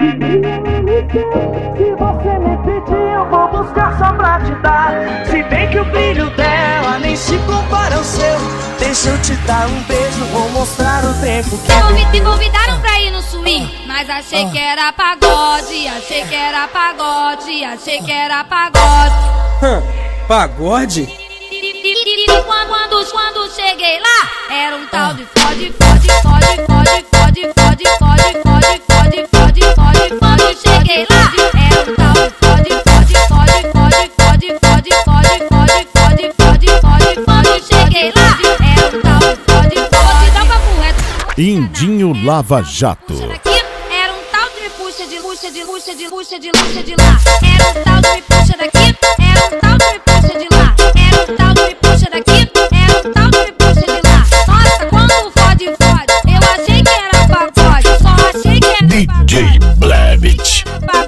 Se você me pedir, eu vou buscar só pra te dar. Se bem que o brilho dela nem se compara ao seu. Deixa eu te dar um beijo, vou mostrar o tempo que me convidaram pra ir no swing, mas achei que era pagode, achei que era pagode, achei que era pagode. Pagode? Quando cheguei lá, era um tal de fode, fode, fode, fode, fode, fode, fode, fode, fode, fode, fode. Quando cheguei lá, era um tal de fode, fode, fode, fode, fode, fode, fode, fode, fode, fode, fode. Quando cheguei lá, era um tal de fode, fode. Dá um papo reto. Indinho Lava Jato. Era um tal de me puxa de luxa, de luxa, de luxa, de luxa de lá. Era um tal de me puxa daqui, era um tal de me puxa de lá. Era um tal de me puxa daqui, era um tal de me puxa de lá. Nossa, quando fode, fode, eu achei que era pagode, só achei que era pagode. DJ Blevich.